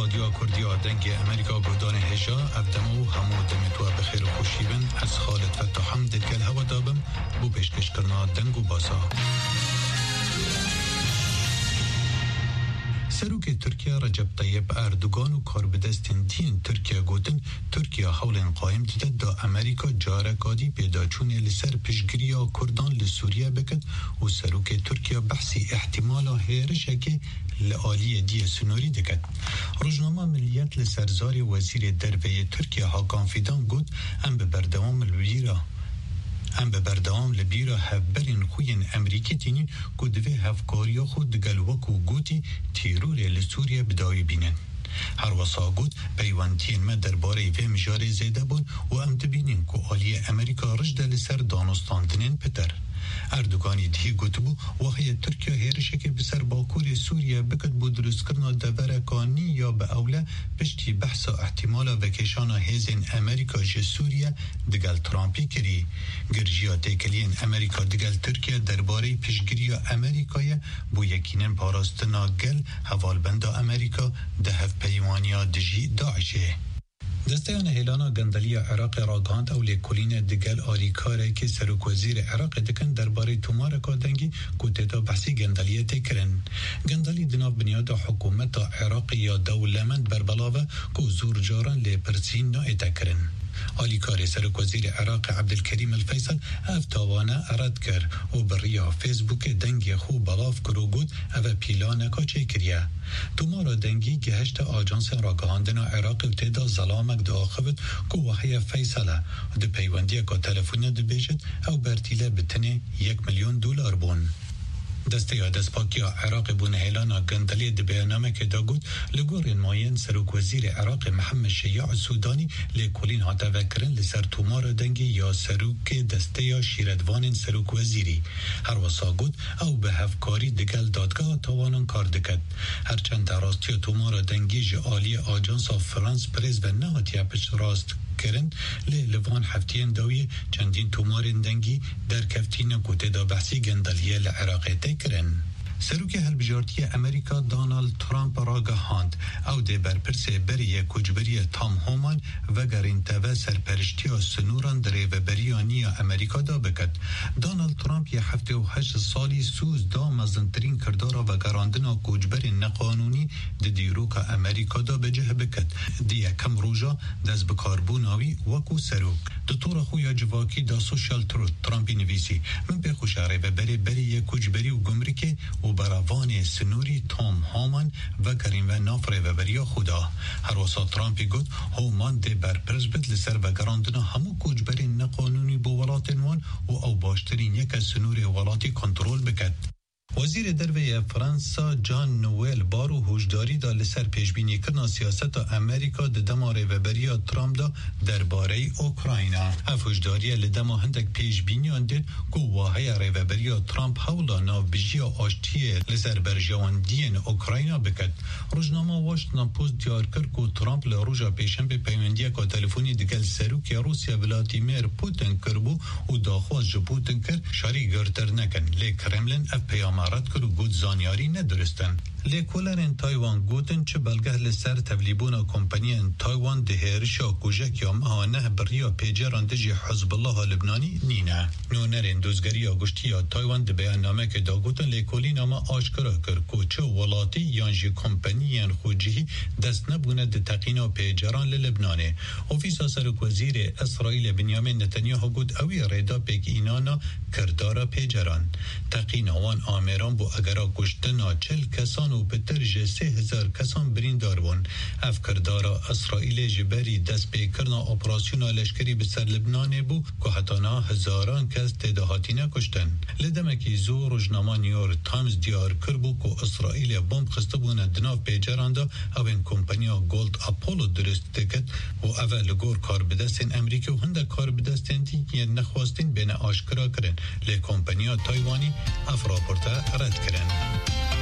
رادیو کردیا دنگ امریکا گودان هجا افدمو همو دمتوا بخیر و خوشیبن از خالد فتح حمد دل هوا دابم بو پیشکش کرنا دنگ و باسا. سروک ترکیه رجب طیب اردوگان و کاربدستین دین ترکیه گوتن ترکیه حول قایم دیده دا امریکا جارکادی پیدا چونه لسر پشگیری کردان لسوریه بکد و سروک ترکیه بحثی احتمالا هیرشه که لآلی دی سنوری دکد. روزنامه ملیت لسرزار وزیر دروی ترکیه هاکان فیدان گوت ام به بردوام لبیرا هفبرین خوین امریکی تینین که دوی هفکاریا خود دگل وکو گوتی تیرور لسوریه بداوی بینن. هر وصا گوت پیوانتین ما درباره و مجاره زیده بون و ام دبینین که آلی امریکا رجده لسر دانستاندنین پتر. اردوگانی دی گوتبو وحی ترکیه هیرشه که بسر باکور سوریه بکد بود درست کرنا دورکانی یا به اوله پشتی بحث احتمالا وکشانا هیزین امریکا جه سوریه دگل ترامپی کری. گرجیا تکلین امریکا دگل ترکیه درباره پشگیری امریکای بو یکینن پاراستنا گل حوالبند امریکا ده هف پیوانیا دجی داعشه. دستیان هیلانا گندلی عراق راگاند او لیکولین دگل آریکاره که سروک وزیر عراق دکن درباره تومار کادنگی کوتیتا بحثی گندلیه تکرن. گندلی دناب بنیاد حکومت عراق یا دولمند بربلاوه که زور جاران لیپرسین نای تکرن. آلیکار سروک وزیر عراق عبدالکریم الفیصل افتاوانه رد کرد و بریا فیسبوک دنگی خوب بلاف کرو گود او پیلانکا چه کریه. تومارا دنگی گهشت آجانس راگهاندن عراق و تیدا ظلامک دا آخوت که وحی فیصله ده پیوندی که تلفون ده بیجد او برتیله بتنه $1,000,000 بون. دسته یا دسپاکی عراق بون هیلانا گندلی ده بیانامه که دا گود لگورین ماین سروک وزیر عراق محمد شیاع سودانی لیکولین ها توکرن لسر تومار دنگی یا سروک دسته یا شیردوان سروک وزیری. هر وصا گود او به هفکاری دگل دادگاه تاوانان کار دکد. هرچند در راستی تومار دنگی جعالی آجانس فرانس پریز و نهاتی پشت راست کرن لوان هفتین داوی چندین تومارین دنگی در کفتین کوته دا بحثی گندلیه لعراقه تکرن. سروک هلبجارتی امریکا دانالد ترامپ را گهاند او ده برپرس بری کجبری تام هومان و گرینتوه سرپرشتی و سنوران دره و بریانی امریکا دا بکد. دانالد ترامپ 78 سالی سوز دا مزنترین کردارا و گراندنا کجبری نقانونی ده دیروک امریکا دا بجه بکد. دیه کم روژا دست بکاربوناوی وکو سروک. دطور خویا جواکی دا سوشال تروت ترامپی نویسی من به خوشاره و بری کجبری و گمرکه و براوان سنوری تام هامان و کریم و نافره و بریا خدا. هر وسا ترامپی گفت هامان ده برپرس بد لسر و گراندنا همو کجبری نقانونی بو ولاتنوان و او باشترین یک سنوری ولاتی کنترول بکد. وزیر دروی فرانسا جان نویل بارو هوشداری دا لسر پیشبینی کرنا سیاست امریکا ده دما ریوبریا ترامپ دا درباره اوکراینا. اف هوشداری لدما هندک پیشبینی آنده که واهی ریوبریا ترامپ حولا ناوبیجی آشتی لسر برجواندین اوکراینا بکد. روزنامه واشنگتن پست دیار کرد که ترامپ لروجا پیشنبه پیوندی که تلفونی دگل سروک روسیا ولادیمیر پوتین کربو و داخواست جو پوتین کرد شاری گرتر نکن. لی کرملین اف پیام رد کرد و گود زانیاری ندرستن. لیکولرین تایوان گوتن چه بلگه لسر تولیبون کمپانیان تایوان دهیرشا کجک یا مهانه بریا پیجران دجی حزب الله لبنانی نینه. نونرین دوزگری آگوشتی یا تایوان ده بیان نامه که دا گوتن لیکولین اما آشکرا کرد که چه ولاتی یانجی کمپانیان خوجی دست نبونه ده تقینا پیجران لبنانه. اوفیس سرک وزیر اسرائیل بنیامین نتانیاهو گوت اوی ریدا پیک اینانا کردارا پیجران. تقینا وان آمیران بو اگرا گشتنا 40 کسان و بتر جه 3000 کسان بریندار بون. افکردارا اسرائیل جبری دست پیکرنا اپراسیون لشکری بسر لبنان بو که حتانا هزاران کس تداهاتی نکشتن. لدمکی زو روزنامه نیویورک تایمز دیار کربو که اسرائیل بمب خسته بونه دناف پیجران دا اوین کمپانیا گولد اپولو درست دکت و اول گور کار بدستین امریکا و هنده کار بدستین دی نخواستین بین آشکرا کرن. لی کمپانیا تایوانی افراپورتا رد کرن.